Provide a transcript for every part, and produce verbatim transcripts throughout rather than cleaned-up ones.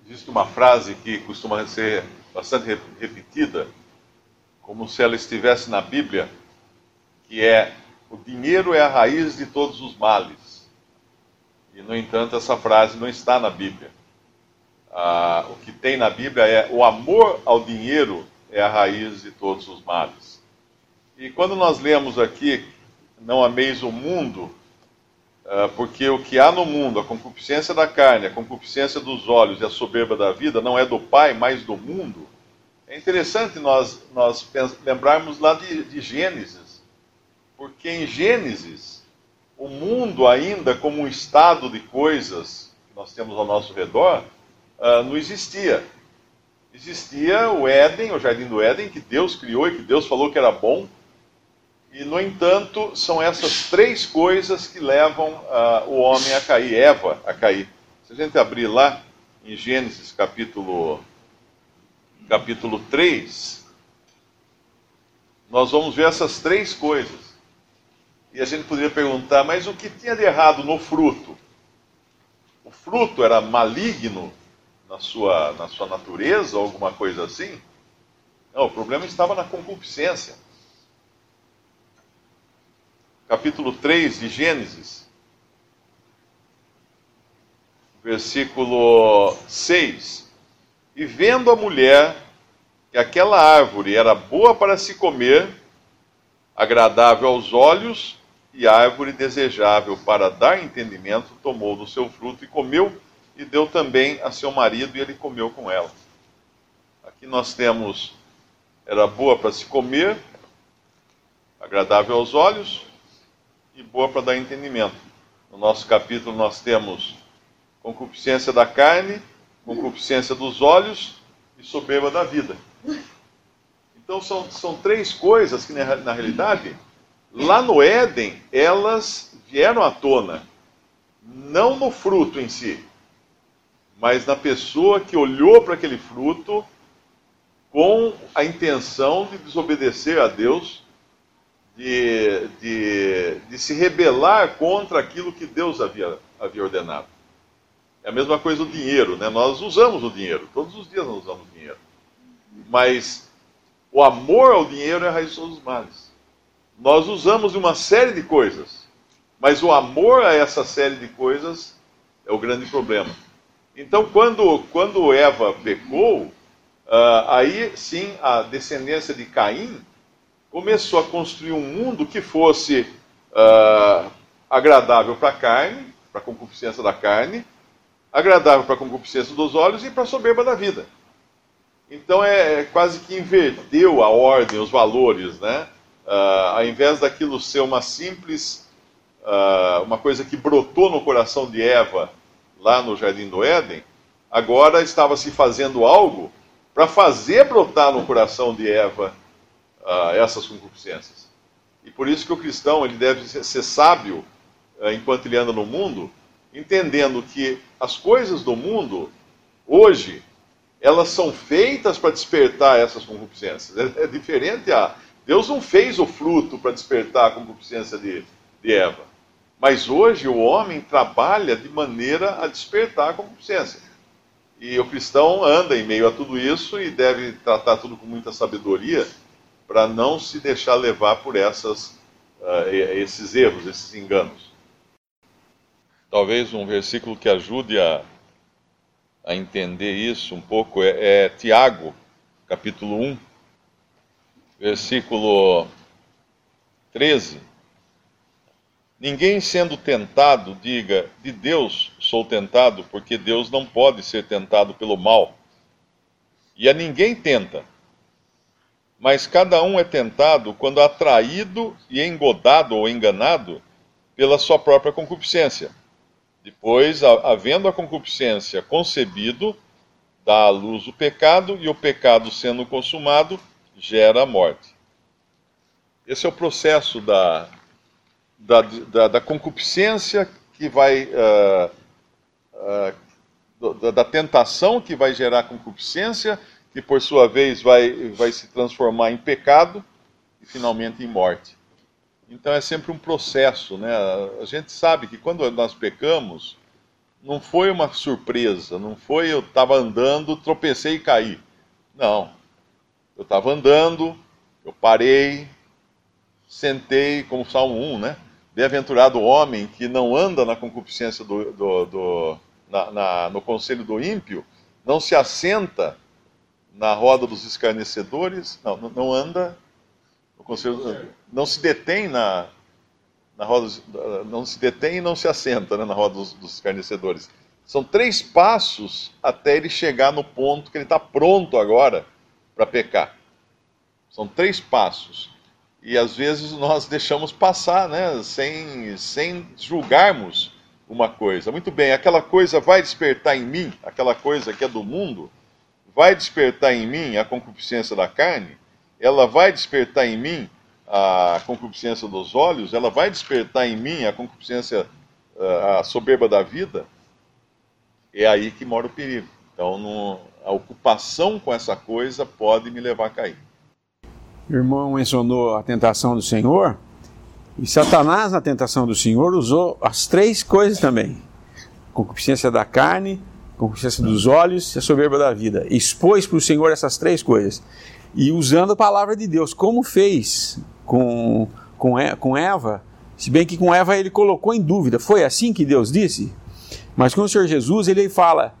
Existe uma frase que costuma ser bastante re- repetida, como se ela estivesse na Bíblia, que é: o dinheiro é a raiz de todos os males. E, no entanto, essa frase não está na Bíblia. Ah, o que tem na Bíblia é: o amor ao dinheiro é a raiz de todos os males. E quando nós lemos aqui: não ameis o mundo, ah, porque o que há no mundo, a concupiscência da carne, a concupiscência dos olhos e a soberba da vida, não é do Pai, mas do mundo. É interessante nós, nós pens- lembrarmos lá de, de Gênesis, porque em Gênesis, o mundo ainda como um estado de coisas que nós temos ao nosso redor, ah, não existia. Existia o Éden, o Jardim do Éden, que Deus criou e que Deus falou que era bom. E, no entanto, são essas três coisas que levam uh, o homem a cair, Eva a cair. Se a gente abrir lá em Gênesis capítulo, capítulo três, nós vamos ver essas três coisas. E a gente poderia perguntar: mas o que tinha de errado no fruto? O fruto era maligno na sua, na sua natureza, ou alguma coisa assim? Não, o problema estava na concupiscência. Capítulo três de Gênesis, versículo seis. E vendo a mulher que aquela árvore era boa para se comer, agradável aos olhos, e árvore desejável para dar entendimento, tomou do seu fruto e comeu, e deu também a seu marido, e ele comeu com ela. Aqui nós temos: era boa para se comer, agradável aos olhos, e boa para dar entendimento. No nosso capítulo nós temos concupiscência da carne, concupiscência dos olhos e soberba da vida. Então são, são três coisas que, na, na realidade, lá no Éden, elas vieram à tona. Não no fruto em si, mas na pessoa que olhou para aquele fruto com a intenção de desobedecer a Deus, De, de, de se rebelar contra aquilo que Deus havia, havia ordenado. É a mesma coisa o dinheiro, né? Nós usamos o dinheiro, todos os dias nós usamos dinheiro. Mas o amor ao dinheiro é a raiz de todos os males. Nós usamos uma série de coisas, mas o amor a essa série de coisas é o grande problema. Então, quando, quando Eva pecou, uh, aí sim a descendência de Caim começou a construir um mundo que fosse uh, agradável para a carne, para a concupiscência da carne, agradável para a concupiscência dos olhos e para a soberba da vida. Então é, é quase que inverteu a ordem, os valores, né? Uh, ao invés daquilo ser uma simples, uh, uma coisa que brotou no coração de Eva, lá no Jardim do Éden, agora estava se fazendo algo para fazer brotar no coração de Eva Uh, essas concupiscências. E por isso que o cristão ele deve ser, ser sábio uh, enquanto ele anda no mundo, entendendo que as coisas do mundo, hoje, elas são feitas para despertar essas concupiscências. É, é diferente a... Deus não fez o fruto para despertar a concupiscência de, de Eva. Mas hoje o homem trabalha de maneira a despertar a concupiscência. E o cristão anda em meio a tudo isso e deve tratar tudo com muita sabedoria, para não se deixar levar por essas, uh, esses erros, esses enganos. Talvez um versículo que ajude a, a entender isso um pouco é, é Tiago, capítulo um, versículo treze. Ninguém sendo tentado diga: de Deus sou tentado, porque Deus não pode ser tentado pelo mal. E a ninguém tenta. Mas cada um é tentado quando atraído e engodado ou enganado pela sua própria concupiscência. Depois, havendo a concupiscência concebido, dá à luz o pecado, e o pecado sendo consumado, gera a morte. Esse é o processo da, da, da, da concupiscência que vai... Uh, uh, da, da tentação que vai gerar concupiscência, que por sua vez vai, vai se transformar em pecado e finalmente em morte. Então é sempre um processo, né? A gente sabe que quando nós pecamos, não foi uma surpresa, não foi eu estava andando, tropecei e caí. Não. Eu estava andando, eu parei, sentei, como Salmo um, né? Bem-aventurado o homem que não anda na concupiscência do, do, do na, na, no conselho do ímpio, não se assenta na roda dos escarnecedores, não, não anda no conselho, não se detém na, na roda, não se detém e não se assenta, né, na roda dos, dos escarnecedores. São três passos até ele chegar no ponto que ele está pronto agora para pecar. São três passos. E às vezes nós deixamos passar, né, sem, sem julgarmos uma coisa. Muito bem, aquela coisa vai despertar em mim, aquela coisa que é do mundo, vai despertar em mim a concupiscência da carne, ela vai despertar em mim a concupiscência dos olhos, ela vai despertar em mim a concupiscência, a soberba da vida. É aí que mora o perigo. Então, no, a ocupação com essa coisa pode me levar a cair. O irmão mencionou a tentação do Senhor, e Satanás, na tentação do Senhor, usou as três coisas também: concupiscência da carne, concupiscência dos olhos e a soberba da vida. Expôs para o Senhor essas três coisas, e usando a palavra de Deus, como fez com, com, com Eva, se bem que com Eva ele colocou em dúvida, foi assim que Deus disse? Mas com o Senhor Jesus ele fala,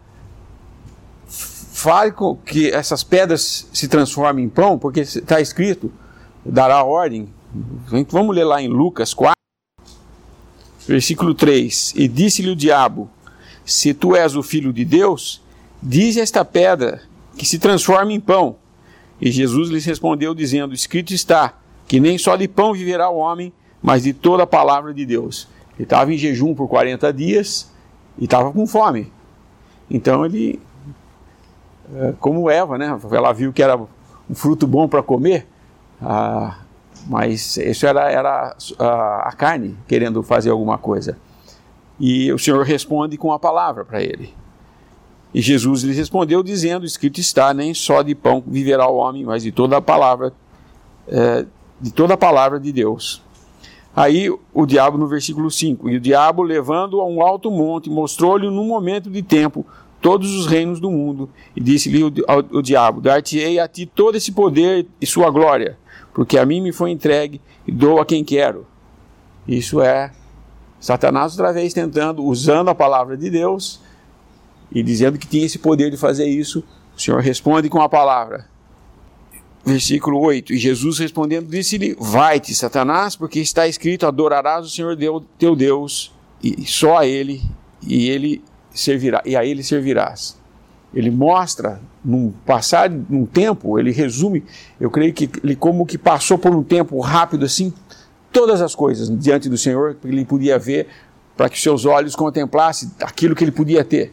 fale que essas pedras se transformem em pão, porque está escrito, dará ordem. Vamos ler lá em Lucas quatro, versículo três. E disse-lhe o diabo: se tu és o filho de Deus, dize a esta pedra que se transforme em pão. E Jesus lhes respondeu dizendo: escrito está, que nem só de pão viverá o homem, mas de toda a palavra de Deus. Ele estava em jejum por quarenta dias e estava com fome. Então ele, como Eva, né? Ela viu que era um fruto bom para comer, ah, mas isso era, era a, a carne querendo fazer alguma coisa. E o Senhor responde com a palavra para ele. E Jesus lhe respondeu dizendo: escrito está, nem só de pão viverá o homem, mas de toda a palavra, é, de toda a palavra de Deus. Aí o diabo, no versículo cinco, e o diabo, levando-o a um alto monte, mostrou-lhe num momento de tempo todos os reinos do mundo, e disse-lhe o, o, o diabo: dar-te-ei a ti todo esse poder e sua glória, porque a mim me foi entregue e dou a quem quero. Isso é Satanás outra vez tentando, usando a palavra de Deus e dizendo que tinha esse poder de fazer isso. O Senhor responde com a palavra. Versículo oito. E Jesus respondendo disse-lhe: vai-te, Satanás, porque está escrito: adorarás o Senhor teu Deus, e só a Ele, e Ele servirá, e a Ele servirás. Ele mostra, num passar num tempo, ele resume, eu creio que ele como que passou por um tempo rápido assim, todas as coisas diante do Senhor, que ele podia ver, para que seus olhos contemplassem aquilo que ele podia ter.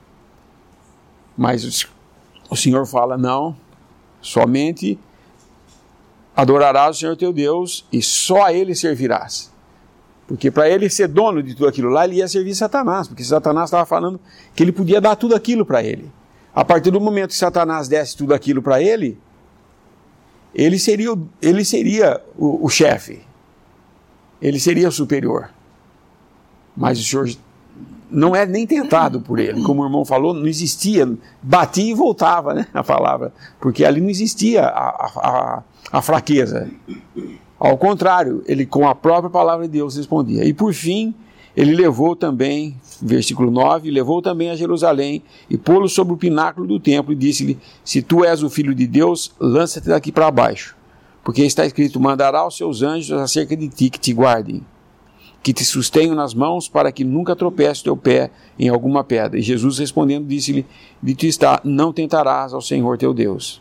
Mas o Senhor fala: não, somente adorarás o Senhor teu Deus e só a Ele servirás. Porque para ele ser dono de tudo aquilo lá, ele ia servir Satanás, porque Satanás estava falando que ele podia dar tudo aquilo para ele. A partir do momento que Satanás desse tudo aquilo para ele, ele seria, ele seria o, o chefe, ele seria o superior. Mas o Senhor não é nem tentado por ele, como o irmão falou, não existia, batia e voltava, né, a palavra, porque ali não existia a, a, a fraqueza. Ao contrário, ele com a própria palavra de Deus respondia. E por fim, ele levou também, versículo nove, levou também a Jerusalém e pô-lo sobre o pináculo do templo e disse-lhe: se tu és o filho de Deus, lança-te daqui para baixo, porque está escrito: mandará os seus anjos acerca de ti que te guardem, que te sustenham nas mãos para que nunca tropece o teu pé em alguma pedra. E Jesus respondendo disse-lhe: dito está, não tentarás ao Senhor teu Deus.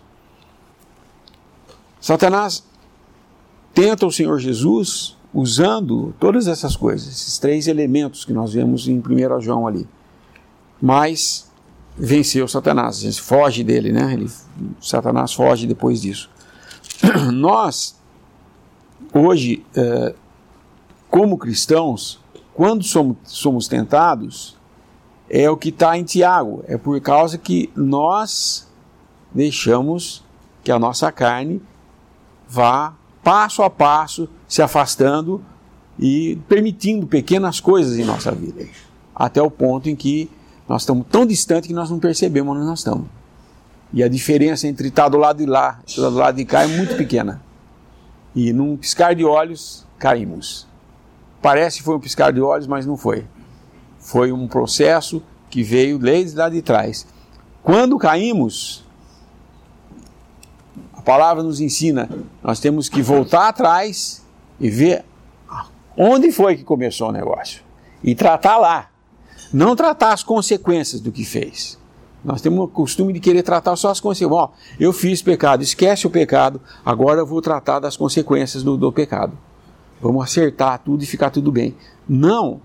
Satanás tenta o Senhor Jesus usando todas essas coisas, esses três elementos que nós vemos em primeiro João ali. Mas venceu Satanás, foge dele, né? Ele, Satanás foge depois disso. Nós, hoje, é, como cristãos, quando somos, somos tentados, é o que está em Tiago, é por causa que nós deixamos que a nossa carne vá passo a passo se afastando e permitindo pequenas coisas em nossa vida, até o ponto em que Nós estamos tão distantes que nós não percebemos onde nós estamos. E a diferença entre estar do lado de lá e estar do lado de cá é muito pequena. E num piscar de olhos, caímos. Parece que foi um piscar de olhos, mas não foi. Foi um processo que veio desde lá de trás. Quando caímos, a palavra nos ensina, nós temos que voltar atrás e ver onde foi que começou o negócio. E tratar lá. Não tratar as consequências do que fez. Nós temos o costume de querer tratar só as consequências. Ó, eu fiz pecado, esquece o pecado, agora eu vou tratar das consequências do, do pecado. Vamos acertar tudo e ficar tudo bem. Não.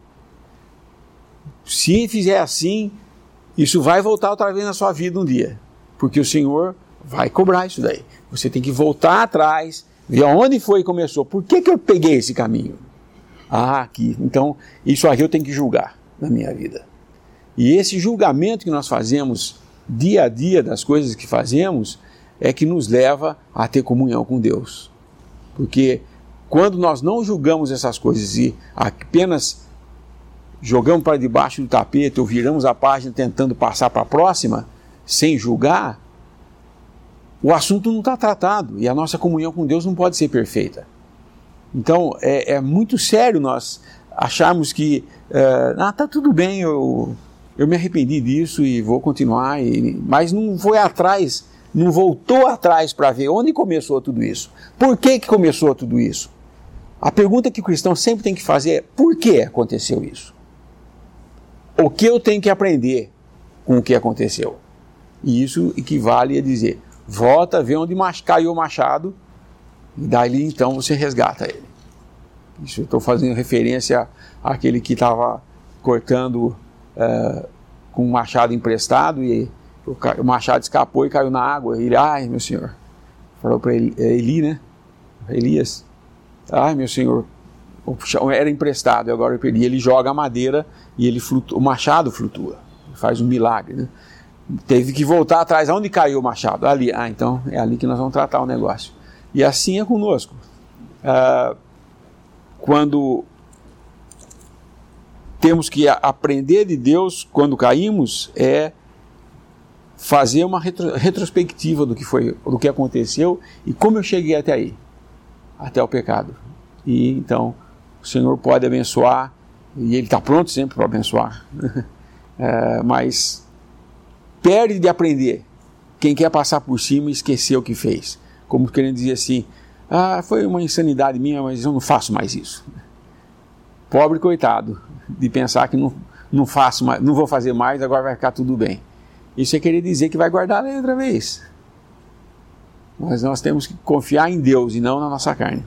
Se fizer assim, isso vai voltar outra vez na sua vida um dia. Porque o Senhor vai cobrar isso daí. Você tem que voltar atrás, ver onde foi que começou. Por que que eu peguei esse caminho? Ah, aqui. Então, isso aqui eu tenho que julgar na minha vida. E esse julgamento que nós fazemos dia a dia das coisas que fazemos é que nos leva a ter comunhão com Deus. Porque quando nós não julgamos essas coisas e apenas jogamos para debaixo do tapete ou viramos a página tentando passar para a próxima, sem julgar, o assunto não está tratado e a nossa comunhão com Deus não pode ser perfeita. Então é, é muito sério nós acharmos que uh, ah, tá tudo bem, eu, eu me arrependi disso e vou continuar, e, mas não foi atrás, não voltou atrás para ver onde começou tudo isso. Por que que começou tudo isso? A pergunta que o cristão sempre tem que fazer é: por que aconteceu isso? O que eu tenho que aprender com o que aconteceu? E isso equivale a dizer: volta, vê onde caiu o machado, e daí então você resgata ele. Isso eu estou fazendo referência àquele que estava cortando uh, com um machado emprestado e o, o machado escapou e caiu na água. E ele, ai meu senhor, falou para Eli, Eli, né? Elias, ai meu senhor, era emprestado, agora eu perdi. Ele joga a madeira e ele flutua, o machado flutua, faz um milagre, né? Teve que voltar atrás, aonde caiu o machado? Ali, ah, então é ali que nós vamos tratar o negócio. E assim é conosco. Uh, quando temos que aprender de Deus quando caímos, é fazer uma retro, retrospectiva do que foi, do que aconteceu e como eu cheguei até aí, até o pecado. E então o Senhor pode abençoar, e Ele está pronto sempre para abençoar, é, mas perde de aprender quem quer passar por cima e esquecer o que fez, como querendo dizer assim: ah, foi uma insanidade minha, mas eu não faço mais isso. Pobre coitado, de pensar que não, não, faço mais, não vou fazer mais, agora vai ficar tudo bem. Isso é querer dizer que vai guardar a lei outra vez. Mas nós temos que confiar em Deus e não na nossa carne.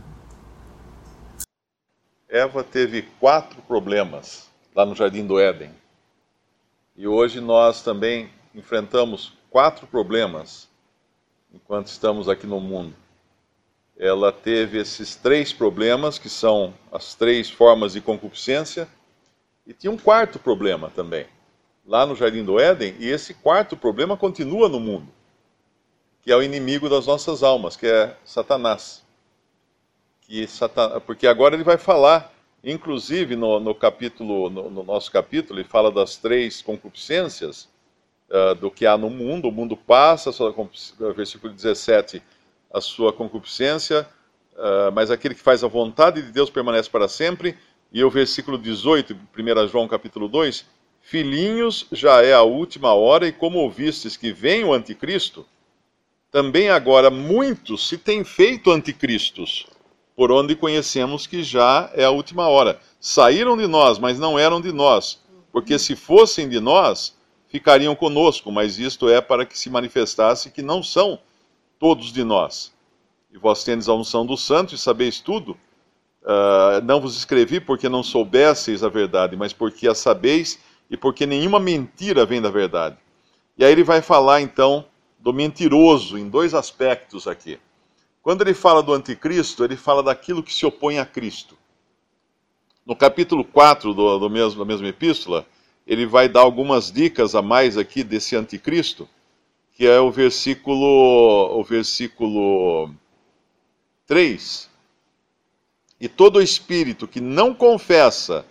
Eva teve quatro problemas lá no Jardim do Éden. E hoje nós também enfrentamos quatro problemas enquanto estamos aqui no mundo. Ela teve esses três problemas, que são as três formas de concupiscência, e tinha um quarto problema também, lá no Jardim do Éden, e esse quarto problema continua no mundo, que é o inimigo das nossas almas, que é Satanás. Que Satan... Porque agora ele vai falar, inclusive no, no capítulo, no, no nosso capítulo, ele fala das três concupiscências uh, do que há no mundo. O mundo passa, versículo dezessete, a sua concupiscência, uh, mas aquele que faz a vontade de Deus permanece para sempre. E o versículo dezoito, primeiro João capítulo dois, filhinhos, já é a última hora, e como ouvistes que vem o anticristo, também agora muitos se têm feito anticristos, por onde conhecemos que já é a última hora. Saíram de nós, mas não eram de nós, porque se fossem de nós, ficariam conosco, mas isto é para que se manifestasse que não são todos de nós. E vós tendes a unção do santo, e sabeis tudo. Uh, não vos escrevi porque não soubesseis a verdade, mas porque a sabeis, e porque nenhuma mentira vem da verdade. E aí ele vai falar então do mentiroso em dois aspectos aqui. Quando ele fala do anticristo, ele fala daquilo que se opõe a Cristo. No capítulo quatro do, do mesmo, da mesma epístola, ele vai dar algumas dicas a mais aqui desse anticristo, que é o versículo, o versículo três. E todo espírito que não confessa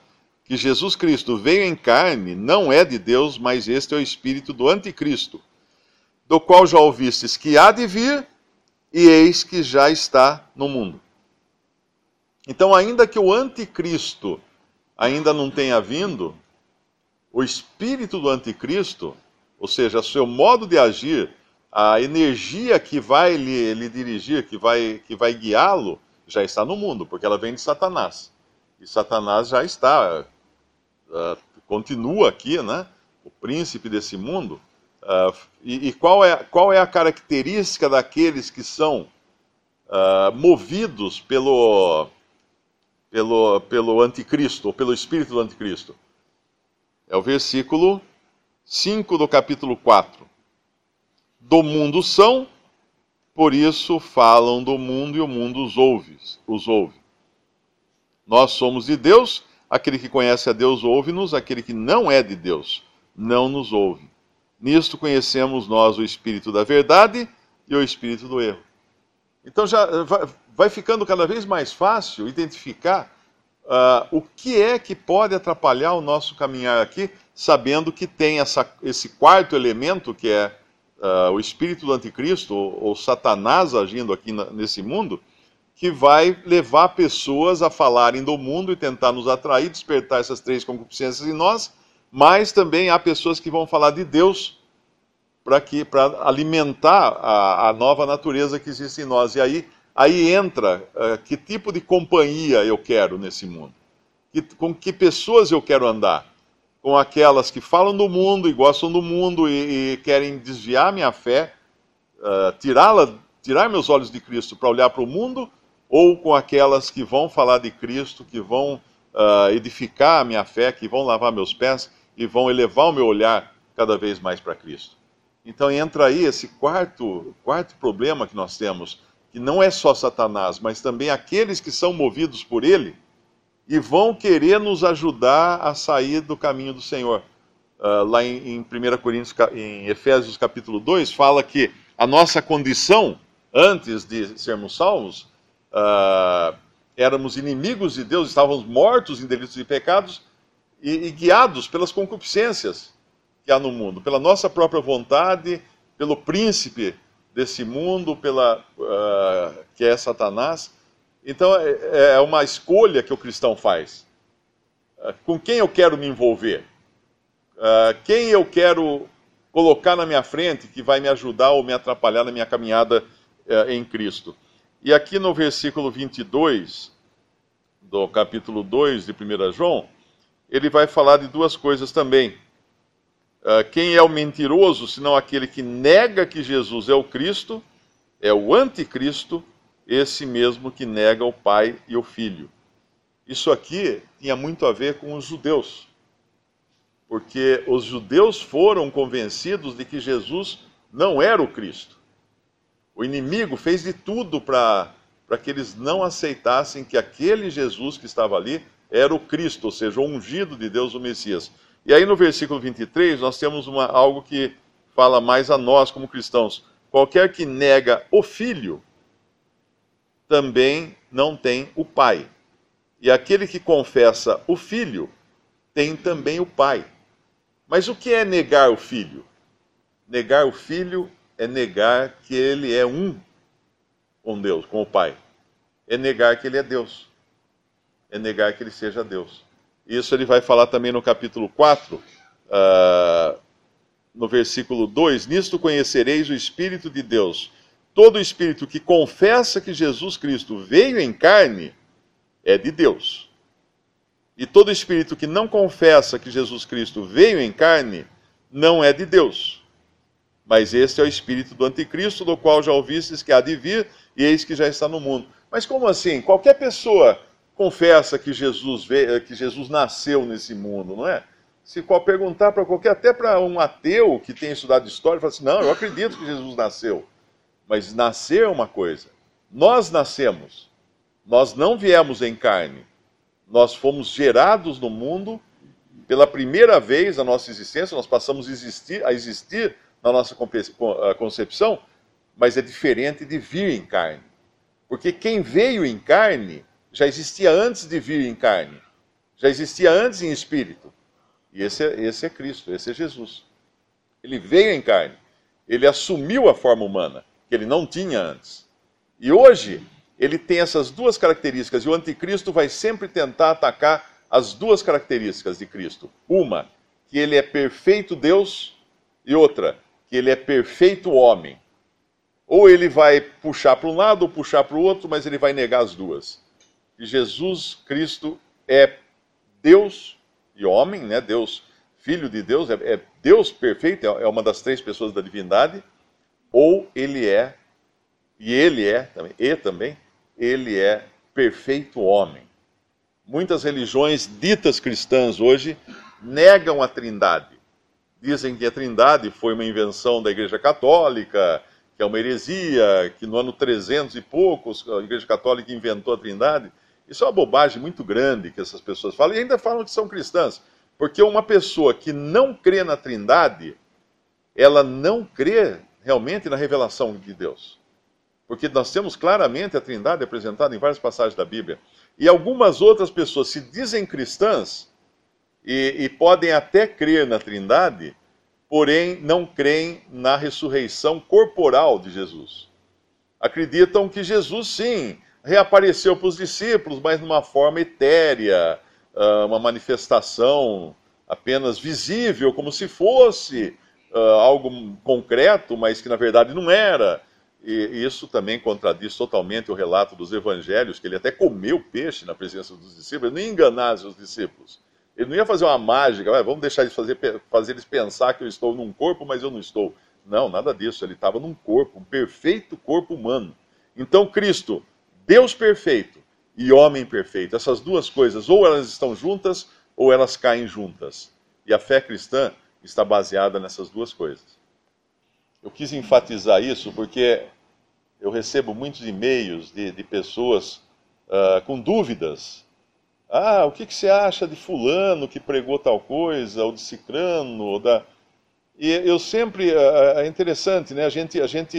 que Jesus Cristo veio em carne não é de Deus, mas este é o espírito do anticristo, do qual já ouvistes que há de vir, e eis que já está no mundo. Então, ainda que o anticristo ainda não tenha vindo, o espírito do anticristo, ou seja, o seu modo de agir, a energia que vai lhe, lhe dirigir, que vai, que vai guiá-lo, já está no mundo, porque ela vem de Satanás. E Satanás já está, uh, continua aqui, né? O príncipe desse mundo. Uh, e e qual, é, qual é a característica daqueles que são uh, movidos pelo, pelo, pelo anticristo, ou pelo espírito do anticristo? É o versículo cinco do capítulo quatro. Do mundo são, por isso falam do mundo e o mundo os ouve. Os ouve. Nós somos de Deus, aquele que conhece a Deus ouve-nos, aquele que não é de Deus não nos ouve. Nisto conhecemos nós o espírito da verdade e o espírito do erro. Então já vai, vai ficando cada vez mais fácil identificar uh, o que é que pode atrapalhar o nosso caminhar aqui, sabendo que tem essa, esse quarto elemento, que é uh, o espírito do anticristo, ou, ou Satanás agindo aqui na, nesse mundo, que vai levar pessoas a falarem do mundo e tentar nos atrair, despertar essas três concupiscências em nós, mas também há pessoas que vão falar de Deus para que para alimentar a, a nova natureza que existe em nós. E aí, aí entra uh, que tipo de companhia eu quero nesse mundo. Que, com que pessoas eu quero andar? Com aquelas que falam do mundo e gostam do mundo e, e querem desviar minha fé, uh, tirá-la, tirar meus olhos de Cristo para olhar para o mundo, ou com aquelas que vão falar de Cristo, que vão uh, edificar a minha fé, que vão lavar meus pés e vão elevar o meu olhar cada vez mais para Cristo. Então entra aí esse quarto, quarto problema que nós temos, que não é só Satanás, mas também aqueles que são movidos por ele e vão querer nos ajudar a sair do caminho do Senhor. Uh, lá em, em primeira Coríntios, em Efésios capítulo dois, fala que a nossa condição, antes de sermos salvos, uh, éramos inimigos de Deus, estávamos mortos em delitos e pecados e, e guiados pelas concupiscências que há no mundo, pela nossa própria vontade, pelo príncipe desse mundo, pela, uh, que é Satanás. Então é, é uma escolha que o cristão faz. Uh, com quem eu quero me envolver? Uh, quem eu quero colocar na minha frente que vai me ajudar ou me atrapalhar na minha caminhada uh, em Cristo? E aqui no versículo vinte e dois, do capítulo dois de primeira João, ele vai falar de duas coisas também. Uh, quem é o mentiroso, senão aquele que nega que Jesus é o Cristo, é o anticristo, esse mesmo que nega o Pai e o Filho. Isso aqui tinha muito a ver com os judeus, porque os judeus foram convencidos de que Jesus não era o Cristo. O inimigo fez de tudo para para que eles não aceitassem que aquele Jesus que estava ali era o Cristo, ou seja, o ungido de Deus, o Messias. E aí no versículo vinte e três nós temos uma, algo que fala mais a nós como cristãos. Qualquer que nega o Filho, também não tem o Pai. E aquele que confessa o Filho, tem também o Pai. Mas o que é negar o Filho? Negar o Filho é negar que ele é um com Deus, com o Pai. É negar que ele é Deus. É negar que ele seja Deus. Isso ele vai falar também no capítulo quatro, uh, no versículo dois. Nisto conhecereis o Espírito de Deus. Todo espírito que confessa que Jesus Cristo veio em carne é de Deus. E todo espírito que não confessa que Jesus Cristo veio em carne não é de Deus. Mas este é o espírito do anticristo, do qual já ouvistes que há de vir, e eis que já está no mundo. Mas como assim? Qualquer pessoa confessa que Jesus veio, que Jesus nasceu nesse mundo, não é? Se perguntar para qualquer, até para um ateu que tem estudado história, fala assim, não, eu acredito que Jesus nasceu. Mas nascer é uma coisa. Nós nascemos. Nós não viemos em carne. Nós fomos gerados no mundo pela primeira vez na nossa existência, nós passamos a existir, a existir na nossa concepção, mas é diferente de vir em carne. Porque quem veio em carne já existia antes de vir em carne. Já existia antes em espírito. E esse é, esse é Cristo, esse é Jesus. Ele veio em carne. Ele assumiu a forma humana, que ele não tinha antes. E hoje, ele tem essas duas características. E o anticristo vai sempre tentar atacar as duas características de Cristo. Uma, que ele é perfeito Deus, e outra, que ele é perfeito homem. Ou ele vai puxar para um lado ou puxar para o outro, mas ele vai negar as duas. E Jesus Cristo é Deus e homem, né? Deus, Filho de Deus, é, é Deus perfeito, é uma das três pessoas da divindade, ou ele é, e ele é, também, e também, ele é perfeito homem. Muitas religiões ditas cristãs hoje negam a trindade. Dizem que a trindade foi uma invenção da Igreja Católica, que é uma heresia, que no ano trezentos e poucos a Igreja Católica inventou a trindade. Isso é uma bobagem muito grande que essas pessoas falam, e ainda falam que são cristãs. Porque uma pessoa que não crê na trindade, ela não crê realmente na revelação de Deus. Porque nós temos claramente a trindade apresentada em várias passagens da Bíblia. E algumas outras pessoas se dizem cristãs e, e podem até crer na trindade, porém não creem na ressurreição corporal de Jesus. Acreditam que Jesus, sim, reapareceu para os discípulos, mas numa forma etérea, uma manifestação apenas visível, como se fosse uh, algo concreto, mas que na verdade não era. E isso também contradiz totalmente o relato dos evangelhos, que ele até comeu peixe na presença dos discípulos, ele não ia enganar os discípulos. Ele não ia fazer uma mágica, ah, vamos deixar eles fazer, fazer eles pensar que eu estou num corpo, mas eu não estou. Não, nada disso, ele estava num corpo, um perfeito corpo humano. Então Cristo, Deus perfeito e homem perfeito, essas duas coisas, ou elas estão juntas, ou elas caem juntas. E a fé cristã está baseada nessas duas coisas. Eu quis enfatizar isso porque eu recebo muitos e-mails de, de pessoas uh, com dúvidas. Ah, o que, que você acha de fulano que pregou tal coisa, ou de cicrano, ou da... E eu sempre... Uh, é interessante, né? A gente... A gente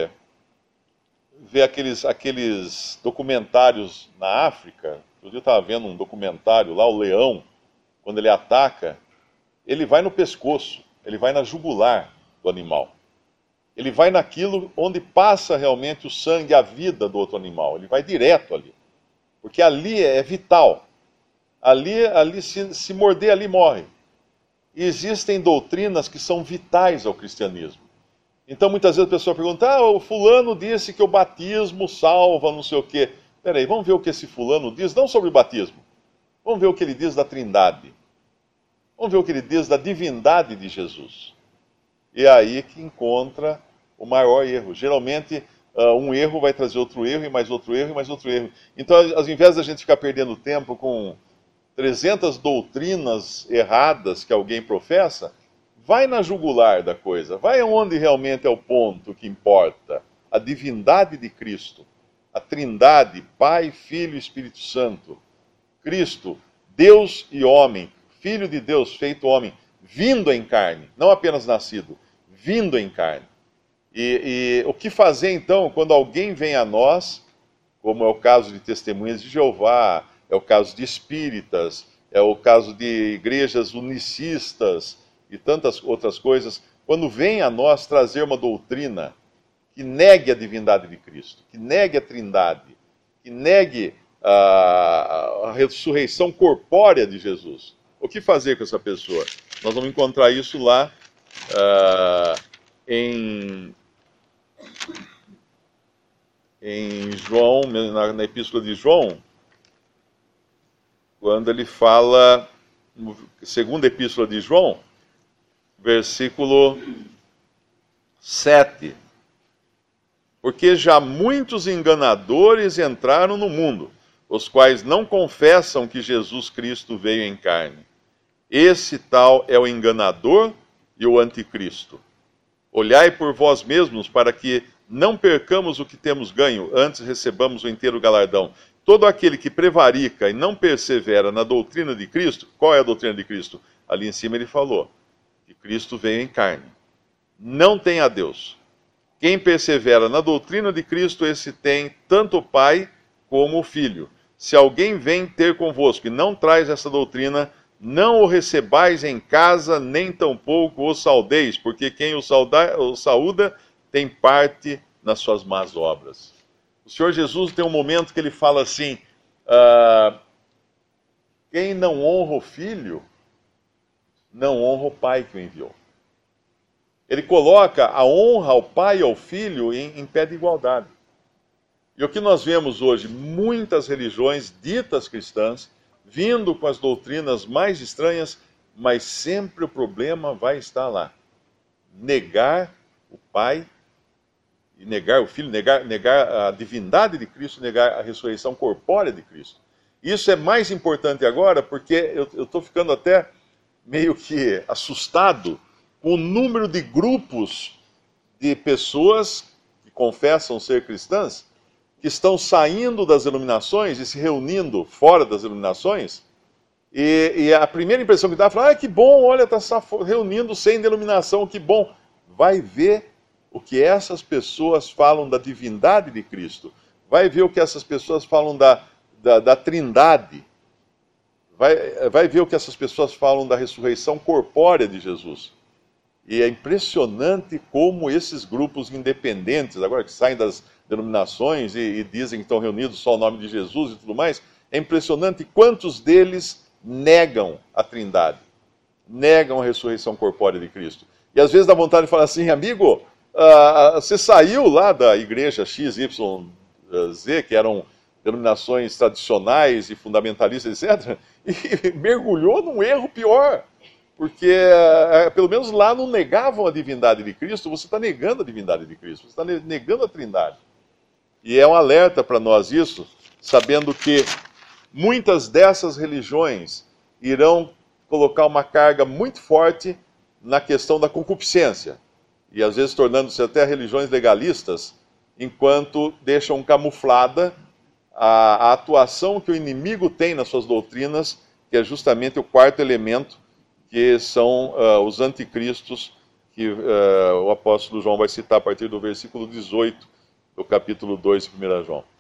ver aqueles, aqueles documentários na África. Eu estava vendo um documentário lá, o leão, quando ele ataca, ele vai no pescoço, ele vai na jugular do animal. Ele vai naquilo onde passa realmente o sangue, a vida do outro animal. Ele vai direto ali. Porque ali é vital. Ali, ali se, se morder, ali morre. E existem doutrinas que são vitais ao cristianismo. Então, muitas vezes a pessoa pergunta, ah, o fulano disse que o batismo salva, não sei o quê. Peraí, vamos ver o que esse fulano diz, não sobre o batismo. Vamos ver o que ele diz da trindade. Vamos ver o que ele diz da divindade de Jesus. E é aí que encontra o maior erro. Geralmente, uh, um erro vai trazer outro erro, e mais outro erro, e mais outro erro. Então, ao invés da gente ficar perdendo tempo com trezentas doutrinas erradas que alguém professa, vai na jugular da coisa, vai onde realmente é o ponto que importa. A divindade de Cristo, a trindade, Pai, Filho e Espírito Santo. Cristo, Deus e homem, Filho de Deus feito homem, vindo em carne, não apenas nascido, vindo em carne. E, e o que fazer então quando alguém vem a nós, como é o caso de Testemunhas de Jeová, é o caso de espíritas, é o caso de igrejas unicistas, e tantas outras coisas, quando vem a nós trazer uma doutrina que negue a divindade de Cristo, que negue a trindade, que negue a, a ressurreição corpórea de Jesus. O que fazer com essa pessoa? Nós vamos encontrar isso lá uh, em, em João, na, na Epístola de João, quando ele fala, segunda Epístola de João, versículo sete. Porque já muitos enganadores entraram no mundo, os quais não confessam que Jesus Cristo veio em carne. Esse tal é o enganador e o anticristo. Olhai por vós mesmos para que não percamos o que temos ganho, antes recebamos o inteiro galardão. Todo aquele que prevarica e não persevera na doutrina de Cristo, qual é a doutrina de Cristo? Ali em cima ele falou que Cristo veio em carne. Não tem a Deus. Quem persevera na doutrina de Cristo, esse tem tanto o Pai como o Filho. se alguém vem ter convosco e não traz essa doutrina, não o recebais em casa, nem tampouco o saudeis, porque quem o, sauda, o saúda tem parte nas suas más obras. O Senhor Jesus tem um momento que ele fala assim, ah, quem não honra o filho, não honra o pai que o enviou. Ele coloca a honra ao pai e ao filho em, em pé de igualdade. E o que nós vemos hoje, muitas religiões ditas cristãs, vindo com as doutrinas mais estranhas, mas sempre o problema vai estar lá. Negar o pai e negar o filho, negar, negar a divindade de Cristo, negar a ressurreição corpórea de Cristo. Isso é mais importante agora porque eu estou ficando até meio que assustado com o número de grupos de pessoas que confessam ser cristãs, que estão saindo das iluminações e se reunindo fora das iluminações, e, e a primeira impressão que dá é falar, ah, que bom, olha, está se reunindo sem denominação, que bom. Vai ver o que essas pessoas falam da divindade de Cristo, vai ver o que essas pessoas falam da, da, da trindade, vai, vai ver o que essas pessoas falam da ressurreição corpórea de Jesus. E é impressionante como esses grupos independentes, agora que saem das denominações e, e dizem que estão reunidos só o nome de Jesus e tudo mais, é impressionante quantos deles negam a trindade, negam a ressurreição corpórea de Cristo. E às vezes dá vontade de falar assim, amigo, uh, você saiu lá da igreja X Y Z, que eram denominações tradicionais e fundamentalistas, etcétera, e mergulhou num erro pior. Porque, pelo menos lá não negavam a divindade de Cristo, você está negando a divindade de Cristo, você está negando a trindade. E é um alerta para nós isso, sabendo que muitas dessas religiões irão colocar uma carga muito forte na questão da concupiscência. E às vezes tornando-se até religiões legalistas, enquanto deixam camuflada a, a atuação que o inimigo tem nas suas doutrinas, que é justamente o quarto elemento, que são uh, os anticristos, que uh, o apóstolo João vai citar a partir do versículo dezoito do capítulo dois de primeira João.